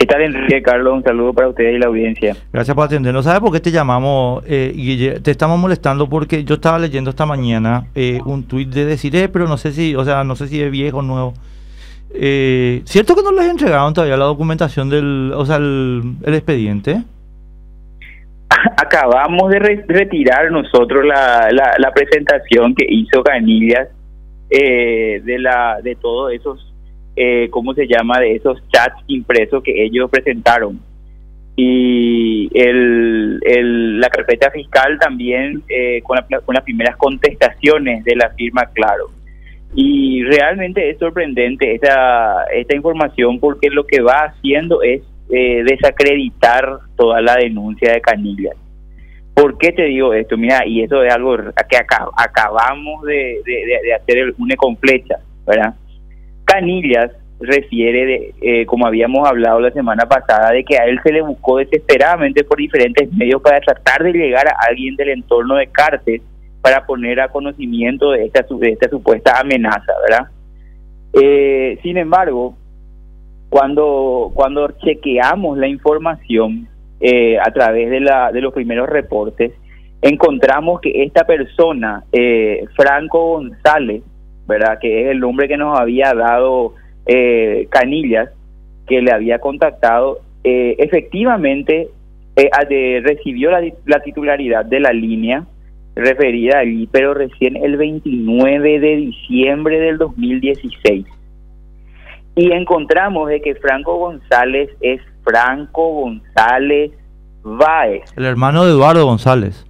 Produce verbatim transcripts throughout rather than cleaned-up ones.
¿Qué tal, Enrique? Carlos, un saludo para ustedes y la audiencia. Gracias por atendernos. ¿Sabes por qué te llamamos, eh, Guille? Te estamos molestando porque yo estaba leyendo esta mañana eh, un tuit de Desiree, pero no sé si, o sea, no sé si es viejo o nuevo. Eh, ¿Cierto que no les entregaron todavía la documentación del, o sea, el, el expediente? Acabamos de re retirar nosotros la, la, la presentación que hizo Canillas eh, de la de todos esos Eh, ¿cómo se llama? De esos chats impresos que ellos presentaron. Y el, el, la carpeta fiscal también eh, con, la, con las primeras contestaciones de la firma Claro. Y realmente es sorprendente esta, esta información, porque lo que va haciendo es eh, desacreditar toda la denuncia de Canillas. ¿Por qué te digo esto? Mira, y eso es algo que acab acabamos de, de, de, de hacer el, una con flecha, ¿verdad? Canillas refiere, de, eh, como habíamos hablado la semana pasada, de que a él se le buscó desesperadamente por diferentes medios para tratar de llegar a alguien del entorno de Cartes para poner a conocimiento de esta, de esta supuesta amenaza, ¿verdad? Eh, sin embargo, cuando, cuando chequeamos la información eh, a través de, la, de los primeros reportes, encontramos que esta persona, eh, Franco González, ¿verdad?, que es el nombre que nos había dado eh, Canillas, que le había contactado, eh, efectivamente eh, de, recibió la, la titularidad de la línea referida allí, pero recién el veintinueve de diciembre del dos mil dieciséis. Y encontramos de que Franco González es Franco González Báez. El hermano de Eduardo González.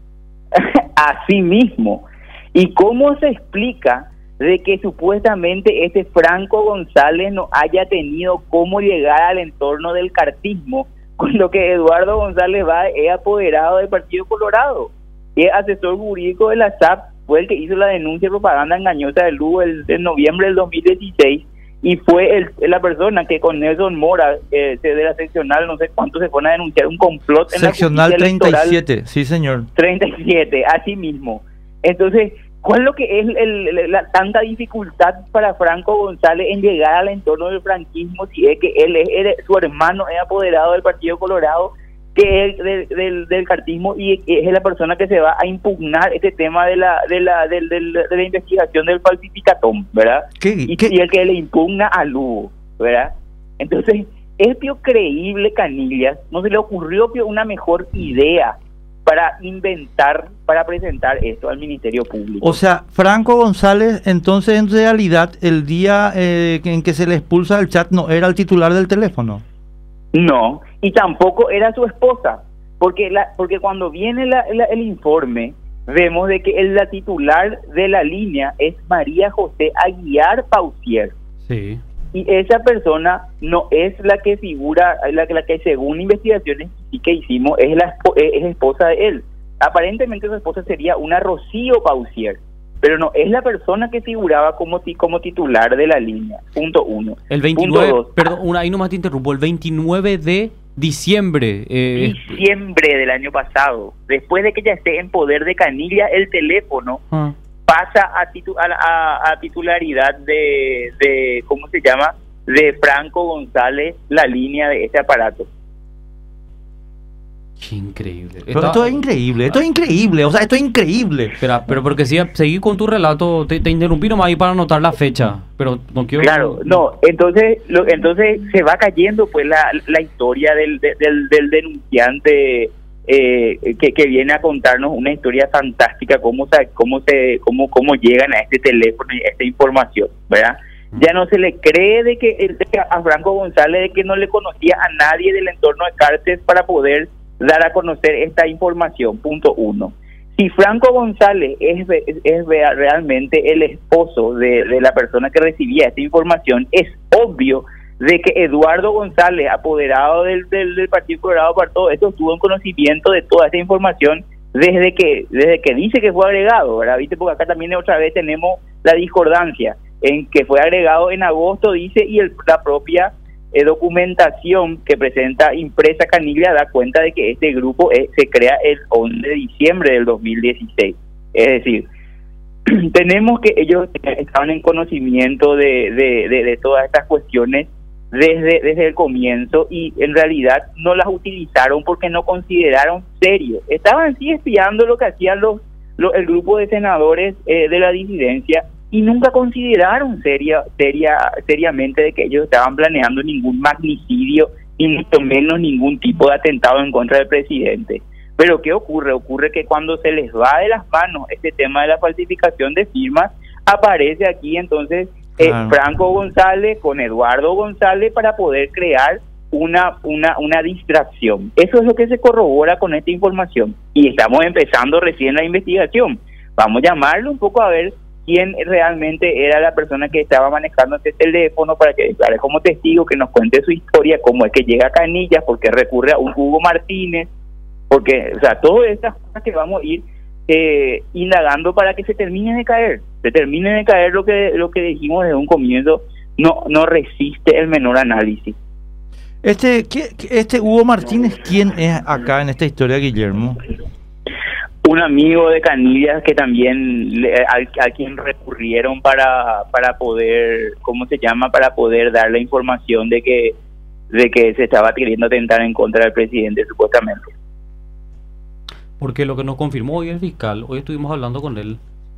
Así mismo. ¿Y cómo se explica de que supuestamente este Franco González no haya tenido cómo llegar al entorno del cartismo, con lo que Eduardo González va es apoderado del Partido Colorado y es asesor jurídico de la S A P, fue el que hizo la denuncia de propaganda engañosa de Lugo el, en noviembre del dos mil dieciséis, y fue el, la persona que con Nelson Mora, eh, de la seccional, no sé cuánto, se pone a denunciar un complot en seccional la justicia treinta y siete, sí señor. treinta y siete, así mismo. Entonces, ¿cuál es lo que es el, el, la tanta dificultad para Franco González en llegar al entorno del franquismo, si es que él es, él, su hermano es apoderado del Partido Colorado, que es del, del, del cartismo, y es la persona que se va a impugnar este tema de la de la de, de, de la investigación del falsificatón, ¿verdad? ¿Qué, y, qué? y el que le impugna a Lugo, ¿verdad? Entonces, es pio creíble Canillas, no se le ocurrió pio una mejor idea para inventar, para presentar esto al Ministerio Público. O sea, Franco González, entonces en realidad el día eh, en que se le expulsa del chat no era el titular del teléfono. No, y tampoco era su esposa, porque la, porque cuando viene la, la, el informe, vemos de que el, la titular de la línea es María José Aguiar Pausier. Sí. Y esa persona no es la que figura, la, la que según investigaciones que hicimos es la es esposa de él. Aparentemente su esposa sería una Rocío Pausier, pero no es la persona que figuraba como como titular de la línea. Punto uno. El veintinueve, Punto dos, perdón, una, ahí nomás te interrumpo, el veintinueve de diciembre. Eh, diciembre del año pasado, después de que ya esté en poder de Canilla el teléfono, ah. pasa a, titu a, a, a titularidad de, de, ¿cómo se llama?, de Franco González, la línea de este aparato. Qué increíble. Pero Está... esto es increíble, esto es increíble, o sea, esto es increíble. Espera, pero porque si seguí con tu relato, te, te interrumpí nomás ahí para anotar la fecha, pero no quiero... Claro, no, entonces lo, entonces se va cayendo pues la, la historia del, del, del denunciante eh, que, que viene a contarnos una historia fantástica, cómo se, cómo se, cómo, cómo llegan a este teléfono y a esta información, ¿verdad? Ya no se le cree de que, de que a Franco González de que no le conocía a nadie del entorno de Cartes para poder dar a conocer esta información. Punto uno. Si Franco González es, es, es realmente el esposo de, de la persona que recibía esta información, es obvio de que Eduardo González, apoderado del, del, del Partido Colorado para todo esto, estuvo en conocimiento de toda esta información desde que desde que dice que fue agregado, ¿verdad? ¿Viste? Porque acá también otra vez tenemos la discordancia en que fue agregado en agosto, dice, y el, la propia eh, documentación que presenta impresa Canilla da cuenta de que este grupo eh, se crea el once de diciembre del dos mil dieciséis. Es decir, tenemos que ellos estaban en conocimiento de, de, de, de todas estas cuestiones desde, desde el comienzo y en realidad no las utilizaron porque no consideraron serio. Estaban sí espiando lo que hacían los, los el grupo de senadores eh, de la disidencia y nunca consideraron seria, seria, seriamente de que ellos estaban planeando ningún magnicidio y mucho menos ningún tipo de atentado en contra del presidente. Pero ¿qué ocurre? Ocurre que cuando se les va de las manos este tema de la falsificación de firmas, aparece aquí entonces eh, claro. Franco González con Eduardo González para poder crear una, una, una distracción. Eso es lo que se corrobora con esta información. Y estamos empezando recién la investigación. Vamos a llamarlo un poco a ver quién realmente era la persona que estaba manejando este teléfono para que declare como testigo, que nos cuente su historia, cómo es que llega a Canillas, por qué recurre a un Hugo Martínez, porque, o sea, todas estas cosas que vamos a ir eh, indagando para que se termine de caer, se termine de caer lo que lo que dijimos desde un comienzo, no no resiste el menor análisis. Este, ¿qué, este Hugo Martínez, ¿quién es acá en esta historia, Guillermo? Un amigo de Canillas que también le, a, a quien recurrieron para para poder, ¿cómo se llama? Para poder dar la información de que de que se estaba queriendo atentar en contra del presidente supuestamente. Porque lo que nos confirmó hoy el fiscal, hoy estuvimos hablando con él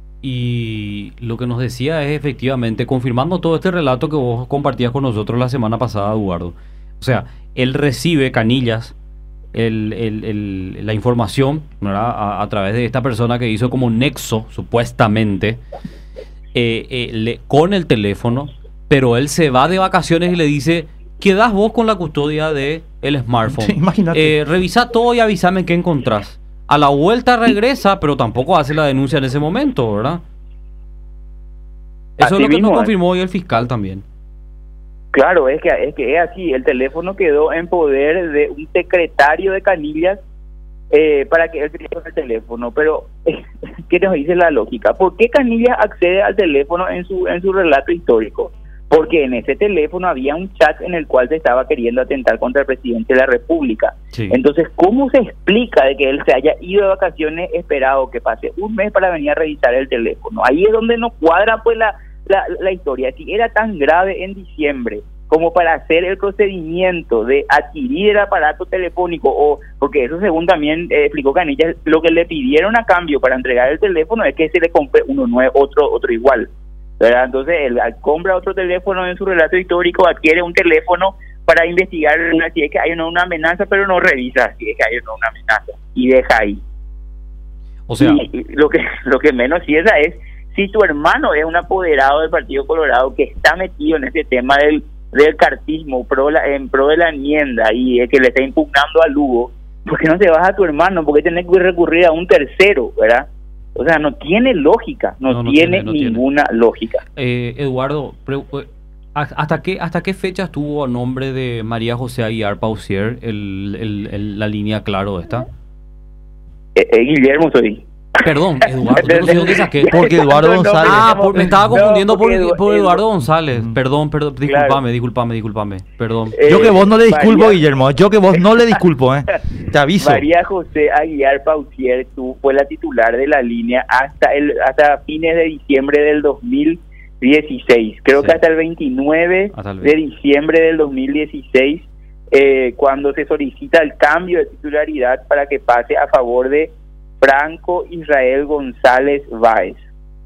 y lo que nos decía es efectivamente, confirmando todo este relato que vos compartías con nosotros la semana pasada, Eduardo. O sea, él recibe Canillas el, el, el, la información, ¿verdad? A, a través de esta persona que hizo como nexo, supuestamente, eh, eh, le, con el teléfono, pero él se va de vacaciones y le dice, quedás vos con la custodia de el smartphone. Sí, imagínate. Eh, revisa todo y avísame qué encontrás. A la vuelta regresa, pero tampoco hace la denuncia en ese momento, ¿verdad? Eso así es lo que nos confirmó hoy el fiscal también. Claro, es que es que es así. El teléfono quedó en poder de un secretario de Canillas eh, para que él creyera el teléfono. Pero, ¿qué nos dice la lógica? ¿Por qué Canillas accede al teléfono en su en su relato histórico? Porque en ese teléfono había un chat en el cual se estaba queriendo atentar contra el presidente de la República. Sí. Entonces, ¿cómo se explica de que él se haya ido de vacaciones, esperado que pase un mes para venir a revisar el teléfono? Ahí es donde no cuadra pues la, la, la historia. Si era tan grave en diciembre como para hacer el procedimiento de adquirir el aparato telefónico, o porque eso según también eh, explicó Canillas, lo que le pidieron a cambio para entregar el teléfono es que se le compre uno nuevo, otro, otro igual. ¿Verdad? Entonces él compra otro teléfono en su relato histórico, adquiere un teléfono para investigar si es que hay una, una amenaza, pero no revisa si es que hay una, una amenaza y deja ahí. O sea, y, y lo que lo que menos piensa es si tu hermano es un apoderado del Partido Colorado que está metido en ese tema del del cartismo pro la, en pro de la enmienda y es que le está impugnando a Lugo, ¿por qué no te vas a tu hermano? ¿Por qué tenés que recurrir a un tercero, verdad? O sea, no tiene lógica, no, no, no tiene, tiene no ninguna tiene. lógica. Eh, Eduardo, ¿hasta qué hasta qué fecha estuvo a nombre de María José Aguiar Pausier el, el, el, la línea Claro esta? Eh, eh, Guillermo soy. Perdón, Eduardo, yo no sé dónde saqué. Porque Eduardo González. Ah, por, me estaba confundiendo no, por, Edu, por Eduardo González. Mm. Perdón, perdón, disculpame, claro. disculpame, disculpame, perdón. Eh, yo que vos no le disculpo, María, Guillermo, yo que vos no le disculpo, eh. Te aviso. María José Aguiar Pausier tú, fue la titular de la línea hasta el hasta fines de diciembre del dos mil dieciséis. Creo sí. que hasta el veintinueve el de diciembre del dos mil dieciséis, eh, cuando se solicita el cambio de titularidad para que pase a favor de Franco Israel González Báez.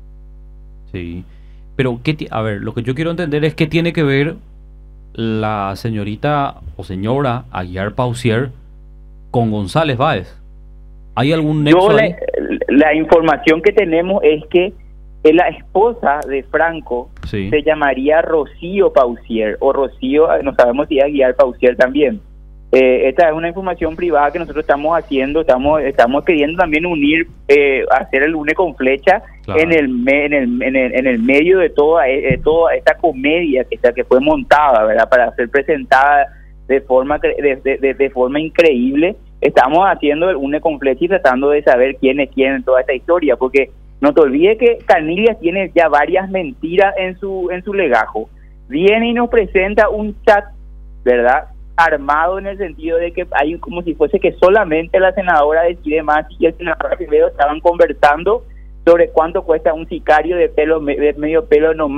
Sí, pero qué a ver, lo que yo quiero entender es qué tiene que ver la señorita o señora Aguiar Pausier con González Báez. ¿Hay algún nexo la, ahí? La información que tenemos es que la esposa de Franco sí. se llamaría Rocío Pausier, o Rocío, no sabemos si es Aguiar Pausier también. Eh, esta es una información privada que nosotros estamos haciendo, estamos estamos queriendo también unir, eh, hacer el une con flecha claro. en, el me, en, el, en el en el medio de toda eh, toda esta comedia que está que fue montada, ¿verdad? Para ser presentada de forma de, de, de forma increíble. Estamos haciendo el une con flecha y tratando de saber quién es quién en toda esta historia, porque no te olvides que Canillas tiene ya varias mentiras en su en su legajo. Viene y nos presenta un chat, ¿verdad?, armado en el sentido de que hay como si fuese que solamente la senadora decide más y el senador Acevedo estaban conversando sobre cuánto cuesta un sicario de pelo de medio pelo nomás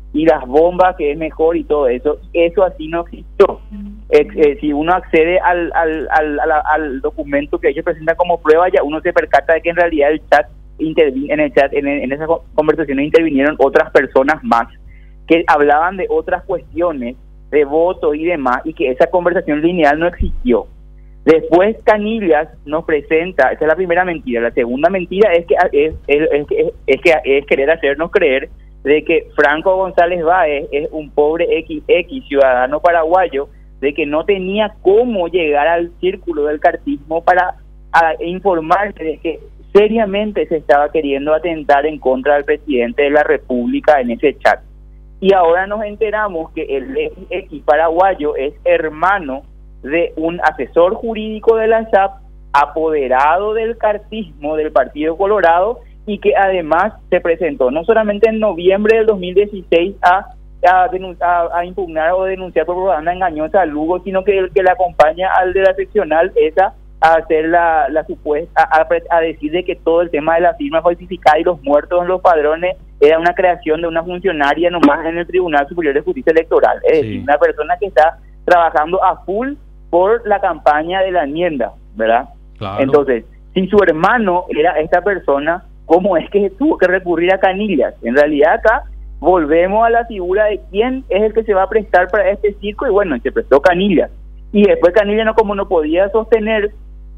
y las bombas, que es mejor y todo eso. Eso así no existió. Eh, eh, si uno accede al, al, al, al, al documento que ellos presentan como prueba, ya uno se percata de que en realidad el chat intervin en el chat, en, en esas conversaciones intervinieron otras personas más que hablaban de otras cuestiones, de voto y demás, y que esa conversación lineal no existió. Después Canillas nos presenta, esa es la primera mentira. La segunda mentira es que es, es, es, es, es que es querer hacernos creer de que Franco González Báez es un pobre X X ciudadano paraguayo, de que no tenía cómo llegar al círculo del cartismo para a, informarse de que seriamente se estaba queriendo atentar en contra del presidente de la República en ese chat. Y ahora nos enteramos que el X X paraguayo es hermano de un asesor jurídico de la S A P, apoderado del cartismo del Partido Colorado, y que además se presentó no solamente en noviembre del dos mil dieciséis a, a, a, a impugnar o denunciar por propaganda engañosa a Lugo, sino que el que le acompaña al de la seccional esa a hacer la, la supuesta, a, a, a decir de que todo el tema de la firma falsificada y los muertos en los padrones era una creación de una funcionaria nomás en el Tribunal Superior de Justicia Electoral. Es sí. decir, una persona que está trabajando a full por la campaña de la enmienda, ¿verdad? Claro. Entonces, si su hermano era esta persona, ¿cómo es que tuvo que recurrir a Canillas? En realidad acá volvemos a la figura de quién es el que se va a prestar para este circo, y bueno, se prestó Canillas. Y después Canillas, no, como no podía sostener,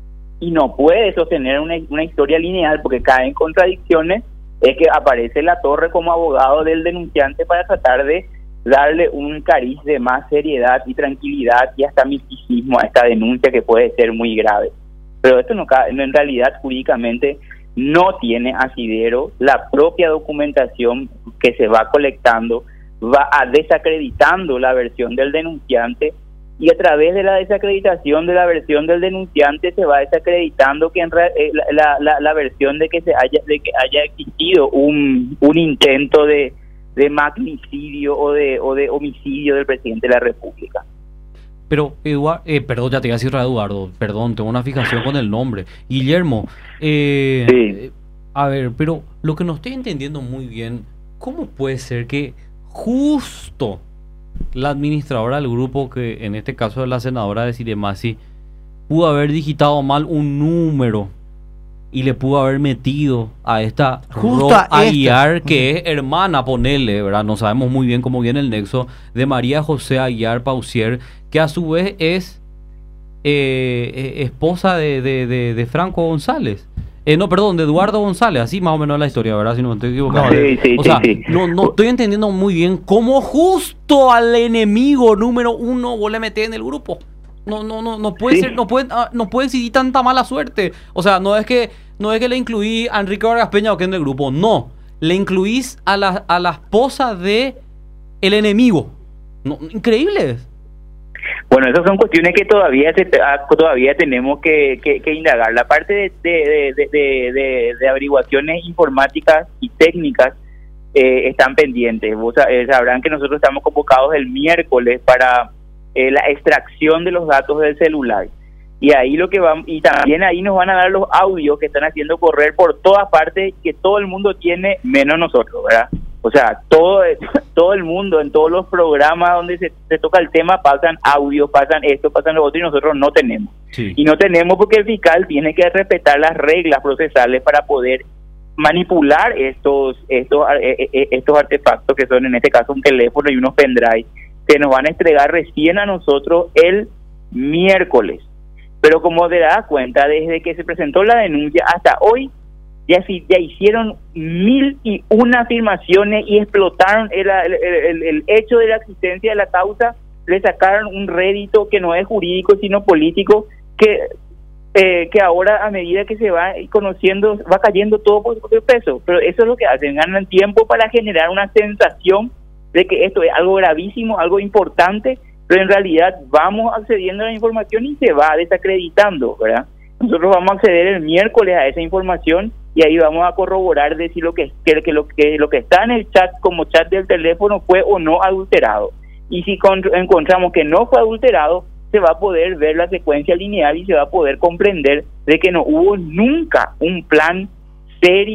y no puede sostener una, una historia lineal porque cae en contradicciones, es que aparece La Torre como abogado del denunciante para tratar de darle un cariz de más seriedad y tranquilidad y hasta misticismo a esta denuncia que puede ser muy grave. Pero esto no, en realidad jurídicamente no tiene asidero. La propia documentación que se va colectando va a desacreditando la versión del denunciante, y a través de la desacreditación de la versión del denunciante se va desacreditando que en re, eh, la, la, la versión de que se haya de que haya existido un, un intento de de magnicidio o de o de homicidio del presidente de la República. Pero, Eduardo, eh, perdón, ya te iba a decir Eduardo, perdón, tengo una fijación con el nombre. Guillermo, eh, sí. a ver, pero lo que no estoy entendiendo muy bien, ¿cómo puede ser que justo la administradora del grupo, que en este caso es la senadora de Ciremasi, pudo haber digitado mal un número y le pudo haber metido a esta Rosa Aguiar, que es hermana, ponele, ¿verdad? No sabemos muy bien cómo viene el nexo, de María José Aguiar Pausier, que a su vez es eh, esposa de, de, de, de Franco González. Eh, no, perdón, de Eduardo González, así más o menos la historia, ¿verdad? Si no me estoy equivocando. No, sí, sí, o sea, sí, sí. No, no estoy entendiendo muy bien cómo justo al enemigo número uno vos le metés en el grupo. No, no, no, no puede sí. ser, no puede, no puede existir tanta mala suerte. O sea, no es que, no es que le incluí a Enrique Vargas Peña o que en el grupo, no. Le incluís a la, a la esposa de el enemigo. No, increíble. Bueno, esas son cuestiones que todavía se, todavía tenemos que, que, que indagar. La parte de, de, de, de, de, de averiguaciones informáticas y técnicas eh, están pendientes. Vos eh, sabrán que nosotros estamos convocados el miércoles para eh, la extracción de los datos del celular. Y ahí lo que van, y también ahí nos van a dar los audios que están haciendo correr por todas partes, que todo el mundo tiene, menos nosotros, ¿verdad? O sea, todo todo el mundo, en todos los programas donde se, se toca el tema, pasan audios, pasan esto, pasan lo otro, y nosotros no tenemos. Sí. Y no tenemos porque el fiscal tiene que respetar las reglas procesales para poder manipular estos estos estos artefactos, que son en este caso un teléfono y unos pendrive, que nos van a entregar recién a nosotros el miércoles. Pero como te das cuenta, desde que se presentó la denuncia hasta hoy, Ya, ya hicieron mil y una afirmaciones y explotaron el, el, el, el hecho de la existencia de la causa. Le sacaron un rédito que no es jurídico sino político, que eh, que ahora a medida que se va conociendo va cayendo todo por su peso. Pero eso es lo que hacen, ganan tiempo para generar una sensación de que esto es algo gravísimo, algo importante, pero en realidad vamos accediendo a la información y se va desacreditando, ¿verdad? Nosotros vamos a acceder el miércoles a esa información y ahí vamos a corroborar de si lo que, que, que lo que lo que está en el chat como chat del teléfono fue o no adulterado. Y si con, encontramos que no fue adulterado, se va a poder ver la secuencia lineal y se va a poder comprender de que no hubo nunca un plan serio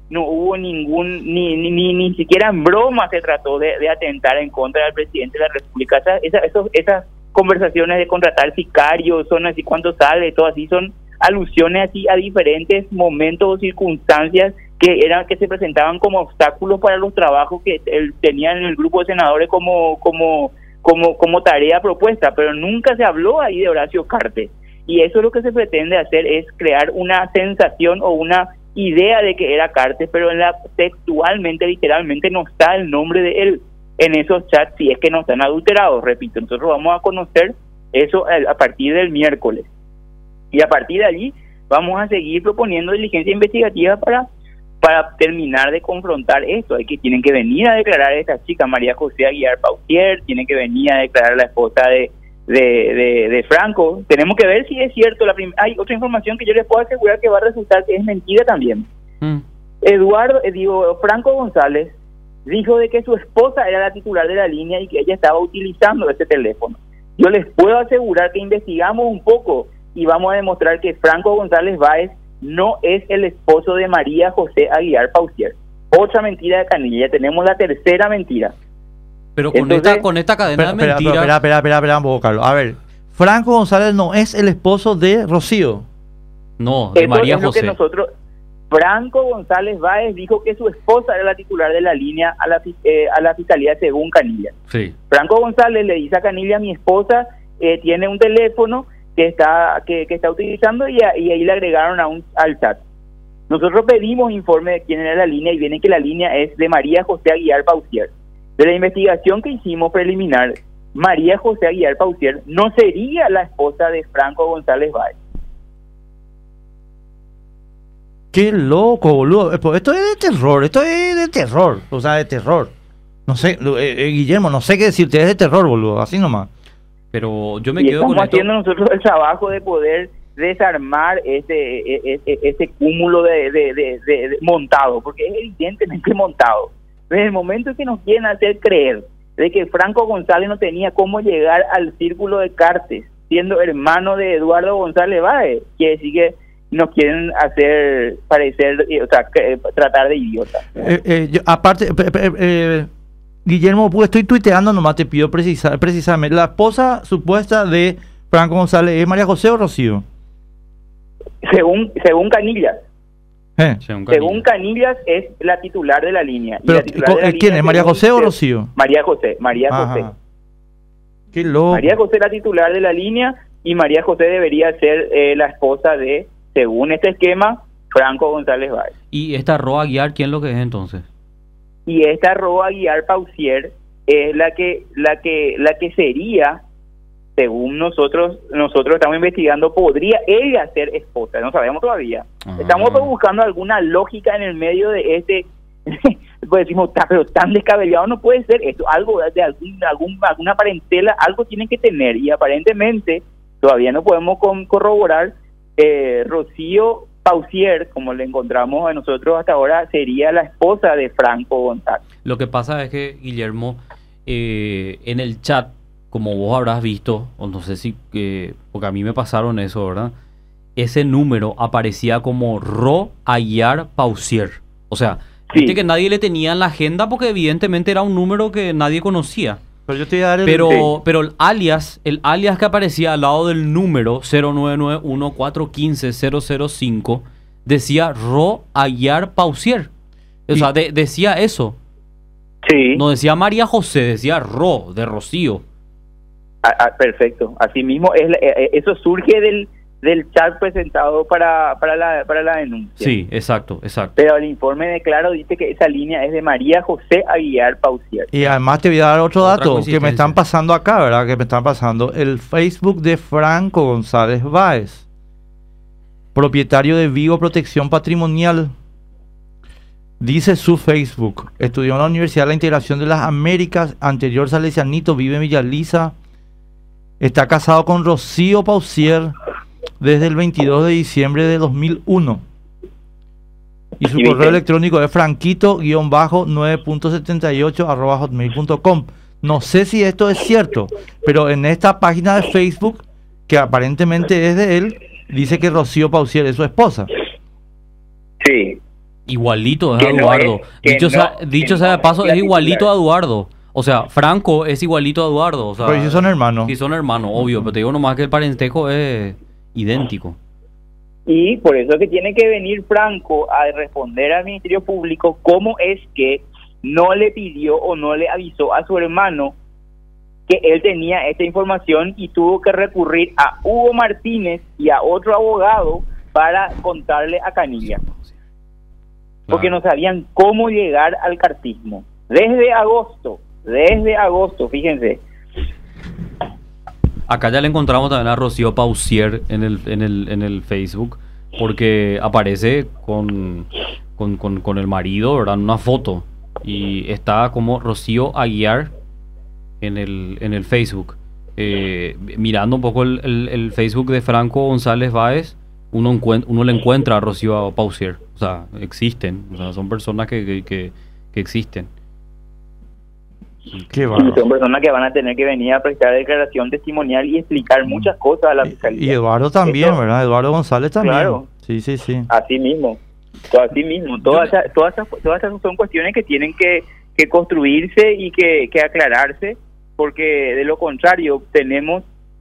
no hubo ningún, ni ni, ni, ni siquiera en broma se trató de, de atentar en contra del presidente de la República. Esa, esa, esos, esas conversaciones de contratar sicarios, son así cuando sale, todo así, son alusiones así a diferentes momentos o circunstancias que eran que se presentaban como obstáculos para los trabajos que él tenía en el grupo de senadores como como como como tarea propuesta, pero nunca se habló ahí de Horacio Cartes. Y eso es lo que se pretende hacer, es crear una sensación o una idea de que era Cartes, pero en la textualmente, literalmente no está el nombre de él en esos chats, si es que no están adulterados. Repito, nosotros vamos a conocer eso a partir del miércoles, y a partir de allí vamos a seguir proponiendo diligencia investigativa para para terminar de confrontar esto. Hay que tienen que venir a declarar a esta chica María José Aguiar Pausier, tienen que venir a declarar a la esposa de de, de, de Franco. Tenemos que ver si es cierto. La prim- hay otra información que yo les puedo asegurar que va a resultar que es mentira también. Mm. Eduardo, eh, digo, Franco González dijo de que su esposa era la titular de la línea y que ella estaba utilizando ese teléfono. Yo les puedo asegurar que investigamos un poco y vamos a demostrar que Franco González Báez no es el esposo de María José Aguiar Pausier. Otra mentira de Canilla. Ya tenemos la tercera mentira. Pero con Entonces, esta con esta cadena espera, de mentiras... Espera, espera, espera, espera un poco, Carlos. A ver, Franco González no es el esposo de Rocío. No, de María José. Que nosotros, Franco González Báez dijo que su esposa era la titular de la línea a la, eh, a la fiscalía según Canilla. Sí. Franco González le dice a Canilla, mi esposa eh, tiene un teléfono que está que, que está utilizando y, a, y ahí le agregaron a un, al chat. Nosotros pedimos informe de quién era la línea y viene que la línea es de María José Aguiar Pausier. De la investigación que hicimos preliminar, María José Aguiar Pausier no sería la esposa de Franco González Báez. Qué loco, boludo. Esto es de terror, esto es de terror, o sea, de terror. No sé, eh, eh, Guillermo, no sé qué decirte, es de terror, boludo, así nomás. Pero yo me y quedo con estamos esto. haciendo nosotros el trabajo de poder desarmar ese ese, ese cúmulo de, de, de, de, de montado, porque es evidentemente montado. Desde el momento en que nos quieren hacer creer de que Franco González no tenía cómo llegar al círculo de Cartes, siendo hermano de Eduardo González Báez, quiere decir que nos quieren hacer parecer, o sea, que, tratar de idiota. Eh, eh, yo, aparte, eh, eh, eh, Guillermo, pues estoy tuiteando, nomás te pido precisar, precisamente, la esposa supuesta de Franco González, ¿es María José o Rocío? Según según Canillas. ¿Eh? Según, Canillas. Según Canillas es la titular de la línea. Pero, y la titular de la ¿quién línea es? ¿María José o Rocío? María José, María Ajá. José. Qué loco. María José es la titular de la línea y María José debería ser eh, la esposa de, según este esquema, Franco González Báez. ¿Y esta Roa Aguiar quién es lo que es entonces? Y esta Roa Aguiar Pausier es la que la que la que sería, según nosotros nosotros estamos investigando, podría ella ser esposa, no sabemos todavía. Ah. Estamos buscando alguna lógica en el medio de este, pues decimos, pero tan descabellado no puede ser esto, algo de algún, algún alguna parentela, algo tienen que tener, y aparentemente todavía no podemos con, corroborar. eh, Rocío Pausier, como le encontramos a nosotros hasta ahora, sería la esposa de Franco González. Lo que pasa es que, Guillermo, eh, en el chat, como vos habrás visto, o no sé si, eh, porque a mí me pasaron eso, ¿verdad? Ese número aparecía como Ro Aguiar Pausier. O sea, sí. Viste que nadie le tenía en la agenda porque evidentemente era un número que nadie conocía. Pero yo te voy a dar el... Pero, sí. pero el alias, el alias que aparecía al lado del número cero nueve nueve uno cuatro uno cinco cero cero cinco decía Ro Aguiar Pausier. O y... sea, de, decía eso. Sí. No decía María José, decía Ro, de Rocío. Ah, ah, perfecto. Así mismo, es, eh, eso surge del, del chat presentado para, para, la, para la denuncia. Sí, exacto, exacto. Pero el informe de Claro dice que esa línea es de María José Aguiar Pausier. Y además te voy a dar otro dato que me están pasando acá, ¿verdad? Que me están pasando. El Facebook de Franco González Báez, propietario de Vigo Protección Patrimonial. Dice su Facebook: estudió en la Universidad de la Integración de las Américas, anterior salesianito, vive en Villa Lisa. Está casado con Rocío Pausier desde el veintidós de diciembre de dos mil uno. Y su correo electrónico es franquito guión bajo nueve punto setenta y ocho arroba hotmail punto com. No sé si esto es cierto, pero en esta página de Facebook, que aparentemente es de él, dice que Rocío Pausier es su esposa. Sí. Igualito es a Que no Eduardo. es- que dicho no- sea, que dicho no sea de es paso, la es igualito titular. a Eduardo. O sea, Franco es igualito a Eduardo. O sea, Pero si son hermanos. Sí, son hermanos, obvio. Pero te digo nomás que el parentesco es idéntico. Y por eso es que tiene que venir Franco a responder al Ministerio Público cómo es que no le pidió o no le avisó a su hermano que él tenía esta información y tuvo que recurrir a Hugo Martínez y a otro abogado para contarle a Canilla. Porque no sabían cómo llegar al cartismo. Desde agosto, desde agosto, fíjense. Acá ya le encontramos también a Rocío Pausier en el, en el, en el Facebook, porque aparece con, con, con, con el marido, ¿verdad? En una foto. Y está como Rocío Aguiar en el, en el Facebook. Eh, mirando un poco el, el, el Facebook de Franco González Báez, uno, encuent- uno le encuentra a Rocío Pausier. O sea, existen. O sea, son personas que, que, que, que existen. Qué Y bárbaro. son personas que van a tener que venir a prestar declaración testimonial y explicar muchas cosas a la Y, fiscalía. y Eduardo también, Esto- ¿verdad? Eduardo González también. Claro. Sí, sí, sí. Así mismo, todo así mismo. Todas esas, todas esas, todas esas son cuestiones que tienen que, que construirse y que, que aclararse, porque de lo contrario tenemos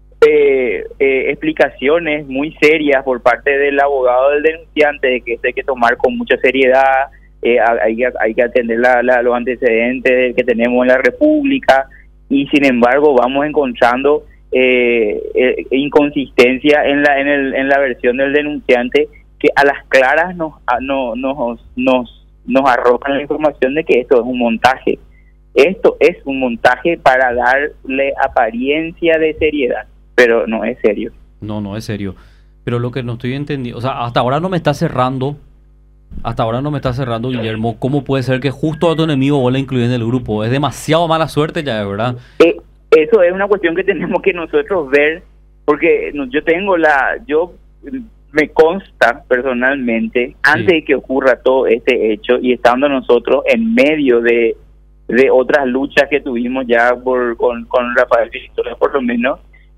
eh, eh, explicaciones muy serias por parte del abogado del denunciante de que esto hay que tomar con mucha seriedad, eh, hay, que, hay que atender la, la, los antecedentes que tenemos en la República, y sin embargo vamos encontrando eh, eh, inconsistencia en la en, el, en la versión del denunciante, que a las claras nos a, no, nos nos nos arrojan la información de que esto es un montaje. Esto es un montaje para darle apariencia de seriedad, pero no es serio. No, no, es serio. Pero lo que no estoy entendiendo, o sea, hasta ahora no me está cerrando, hasta ahora no me está cerrando, Guillermo, ¿cómo puede ser que justo a tu enemigo vos le incluyes en el grupo? Es demasiado mala suerte ya, de verdad. Eh, eso es una cuestión que tenemos que nosotros ver, porque no- yo tengo la, yo mm, me consta personalmente, antes Sí. de que ocurra todo este hecho y estando nosotros en medio de, de otras luchas que tuvimos ya por, con, con Rafael Pistola, por lo menos,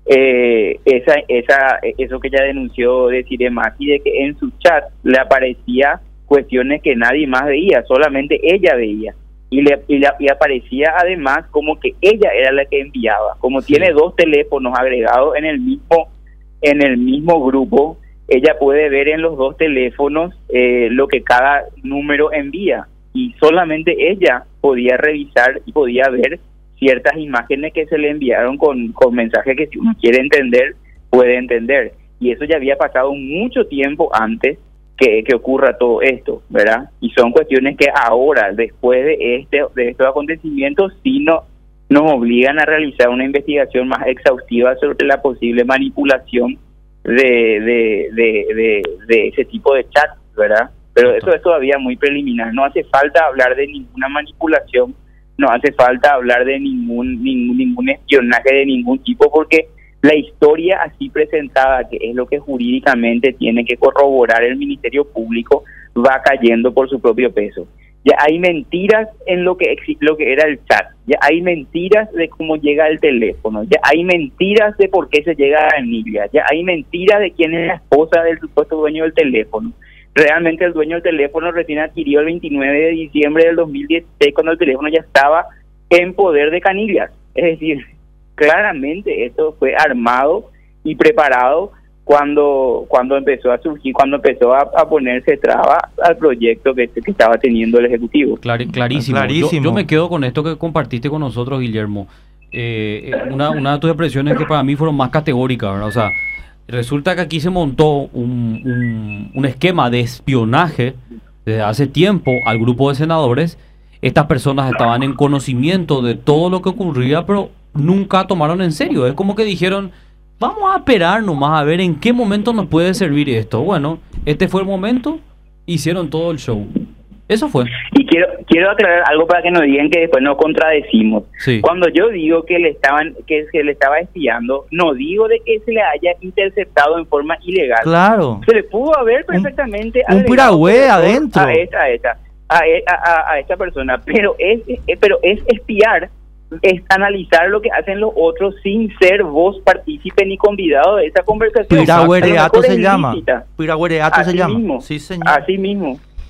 eh, esa, esa, eso que ella denunció de Ciremaki, de que en su chat le aparecía cuestiones que nadie más veía, solamente ella veía. Y le y, la- y aparecía además como que ella era la que enviaba. Como Sí. tiene dos teléfonos agregados en el mismo en el mismo grupo, ella puede ver en los dos teléfonos eh, lo que cada número envía, y solamente ella podía revisar y podía ver ciertas imágenes que se le enviaron con, con mensajes que si uno quiere entender, puede entender. Y eso ya había pasado mucho tiempo antes que, que ocurra todo esto, ¿verdad? Y son cuestiones que ahora, después de este de estos acontecimientos, sí no, nos obligan a realizar una investigación más exhaustiva sobre la posible manipulación de, de, de, de, de ese tipo de chat, ¿verdad? Pero eso es todavía muy preliminar. No hace falta hablar de ninguna manipulación, no hace falta hablar de ningún, ningún, ningún espionaje de ningún tipo, porque la historia así presentada, que es lo que jurídicamente tiene que corroborar el Ministerio Público, va cayendo por su propio peso. Ya hay mentiras en lo que exi- lo que era el chat, ya hay mentiras de cómo llega el teléfono, ya hay mentiras de por qué se llega a Emilia, ya hay mentiras de quién es la esposa del supuesto dueño del teléfono. Realmente el dueño del teléfono recién adquirió el veintinueve de diciembre del dos mil dieciséis, cuando el teléfono ya estaba en poder de Canillas. Es decir, claramente esto fue armado y preparado cuando cuando empezó a surgir, cuando empezó a, a ponerse traba al proyecto que, que estaba teniendo el Ejecutivo. Clari- clarísimo. Clarísimo. Yo, yo me quedo con esto que compartiste con nosotros, Guillermo. Eh, eh, una, una de tus expresiones que para mí fueron más categóricas, ¿verdad? O sea, resulta que aquí se montó un, un, un esquema de espionaje desde hace tiempo al grupo de senadores. Estas personas estaban en conocimiento de todo lo que ocurría, pero nunca tomaron en serio. Es como que dijeron, vamos a esperar nomás a ver en qué momento nos puede servir esto. Bueno, este fue el momento, hicieron todo el show. Eso fue. Y quiero quiero aclarar algo para que no digan que después nos contradecimos. Sí. Cuando yo digo que le estaban que se le estaba espiando, no digo de que se le haya interceptado en forma ilegal. Claro. Se le pudo haber perfectamente un agregado piragüe protector adentro. a esta a esta a, e- a, a- a esta persona, pero es eh, pero es espiar, es analizar lo que hacen los otros sin ser vos partícipe ni convidado de esa conversación. Piragüereato A lo mejor se es llama. ilícita. Piragüereato se Así llama. mismo, Sí, señor. así mismo.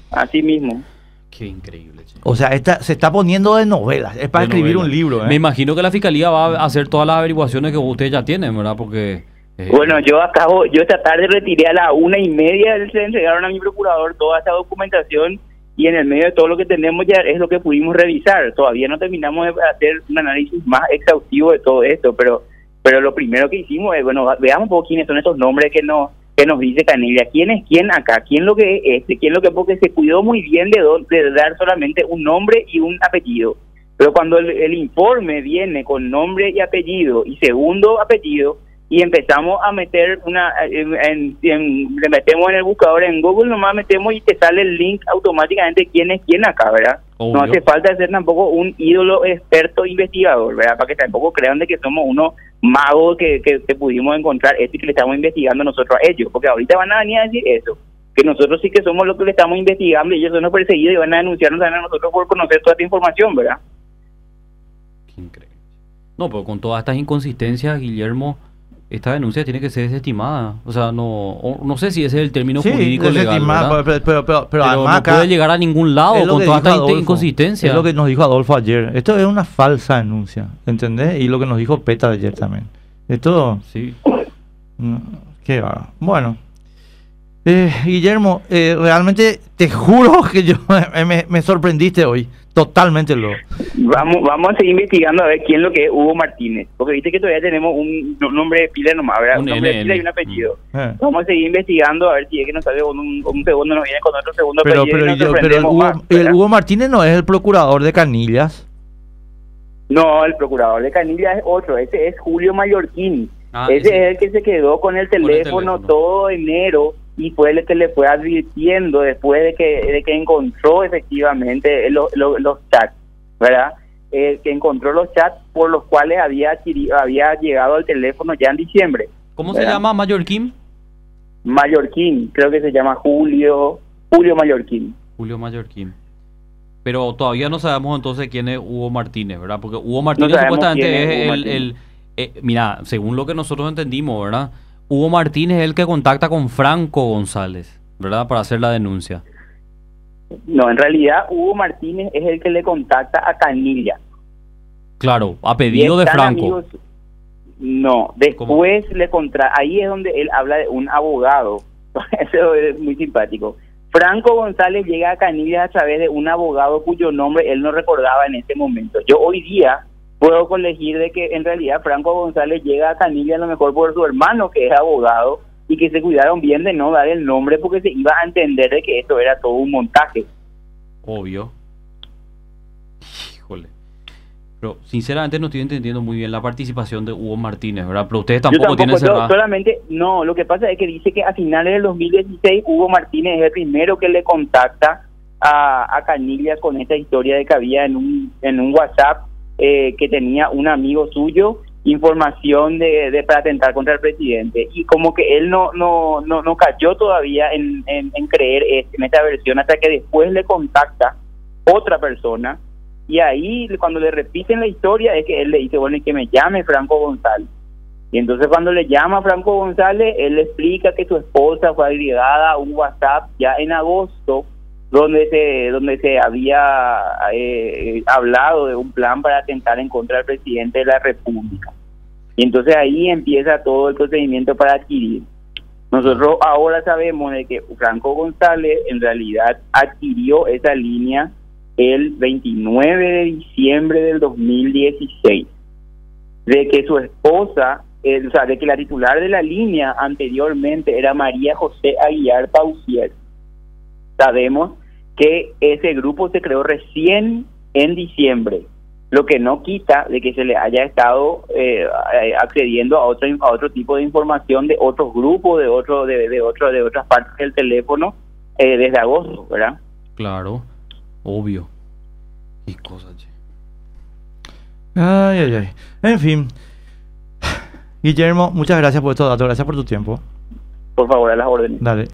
así mismo. Qué increíble, che. O sea, esta, se está poniendo de novelas. Es para De escribir novela. un libro. ¿eh? Me imagino que la fiscalía va a hacer todas las averiguaciones que ustedes ya tienen, ¿verdad? Porque... eh, Bueno, yo acabo, yo esta tarde retiré a la una y media, se entregaron a mi procurador toda esa documentación y en el medio de todo lo que tenemos ya es lo que pudimos revisar. Todavía no terminamos de hacer un análisis más exhaustivo de todo esto, pero pero lo primero que hicimos es, bueno, veamos un poco quiénes son estos nombres que nos que nos dice Canilla. ¿Quién es quién acá? ¿Quién lo que es este? ¿Quién lo que? Porque se cuidó muy bien de, do, de dar solamente un nombre y un apellido. Pero cuando el, el informe viene con nombre y apellido y segundo apellido y empezamos a meter una, en, en, en, le metemos en el buscador en Google, nomás metemos y te sale el link automáticamente quién es quién acá, ¿verdad? Obvio. No hace falta ser tampoco un ídolo experto investigador, ¿verdad? Para que tampoco crean de que somos unos magos que, que, que pudimos encontrar esto y que le estamos investigando nosotros a ellos, porque ahorita van a venir a decir eso, que nosotros sí que somos los que le estamos investigando y ellos son los perseguidos y van a denunciarnos a nosotros por conocer toda esta información, ¿verdad? Qué increíble. No, pero con todas estas inconsistencias, Guillermo, esta denuncia tiene que ser desestimada. O sea, no o, no sé si ese es el término Sí, jurídico legal, desestimada, ¿verdad? pero, pero, pero, pero Pero además no acá puede llegar a ningún lado es lo con que toda dijo esta Adolfo, inconsistencia. Es lo que nos dijo Adolfo ayer. Esto es una falsa denuncia, ¿entendés? Y lo que nos dijo Peta ayer también. Esto... Sí. No, qué va. Bueno. Eh, Guillermo, eh, realmente te juro que yo me, me sorprendiste hoy. Totalmente lo. Vamos vamos a seguir investigando a ver quién es lo que es Hugo Martínez, porque viste que todavía tenemos un nombre de pila nomás, ¿verdad? Un Un nombre de N pila N. y un apellido. Eh. Vamos a seguir investigando a ver si es que nos sale con un, un segundo, nos viene con otro segundo Pero, apellido pero, y nos yo- pero el, sorprendemos Hugo, más, el ¿verdad? Hugo Martínez no es el procurador de Canillas. No, el procurador de Canilla es otro, ese es Julio Mallorquín. Ah, ese ese. es el que se quedó con el Con el teléfono, teléfono. todo enero y fue el que le fue advirtiendo después de que de que encontró efectivamente lo- lo- los chats, ¿verdad? Eh, que encontró los chats por los cuales había adquiri- había llegado al teléfono ya en diciembre. ¿Cómo se ¿verdad? llama Mallorquín? Mallorquín, creo que se llama Julio, Julio Mallorquín. Julio Mallorquín. Pero todavía no sabemos entonces quién es Hugo Martínez, ¿verdad? Porque Hugo Martínez sabemos supuestamente quién es es Hugo el... Martínez. el eh, mira, según lo que nosotros entendimos, ¿verdad? Hugo Martínez es el que contacta con Franco González, ¿verdad? Para hacer la denuncia. No, en realidad Hugo Martínez es el que le contacta a Canilla. Claro, a Y pedido de están Franco. amigos- no, después le contra ahí es donde él habla de un abogado. Eso es muy simpático. Franco González llega a Canillas a través de un abogado cuyo nombre él no recordaba en ese momento. Yo hoy día puedo colegir de que en realidad Franco González llega a Canillas a lo mejor por su hermano que es abogado y que se cuidaron bien de no dar el nombre porque se iba a entender de que esto era todo un montaje. Obvio. Híjole. Pero sinceramente no estoy entendiendo muy bien la participación de Hugo Martínez, ¿verdad? Pero ustedes tampoco, Yo tampoco, tienen yo cerrada. solamente, no, lo que pasa es que dice que a finales del dos mil dieciséis Hugo Martínez es el primero que le contacta a, a Canillas con esta historia de que había en un, en un WhatsApp eh, que tenía un amigo suyo información de, de para atentar contra el presidente y como que él no no no, no cayó todavía en, en, en creer en esta versión hasta que después le contacta otra persona y ahí cuando le repiten la historia es que él le dice, bueno, y que me llame Franco González. Y entonces cuando le llama a Franco González, él le explica que su esposa fue agregada a un WhatsApp ya en agosto, donde se donde se había eh, hablado de un plan para atentar en contra del presidente de la República. Y entonces ahí empieza todo el procedimiento para adquirir. Nosotros ahora sabemos de que Franco González en realidad adquirió esa línea el veintinueve de diciembre del dos mil dieciséis, de que su esposa, eh, o sea, de que la titular de la línea anteriormente era María José Aguilar Pausier. Sabemos que ese grupo se creó recién en diciembre, lo que no quita de que se le haya estado eh, accediendo a otro a otro tipo de información de otros grupos, de otro de, de otro de otras partes del teléfono eh, desde agosto, ¿verdad? Claro, obvio. Qué cosa, che. Ay, ay, ay. En fin. Guillermo, muchas gracias por estos datos. Gracias por tu tiempo. Por favor, a las órdenes. Dale.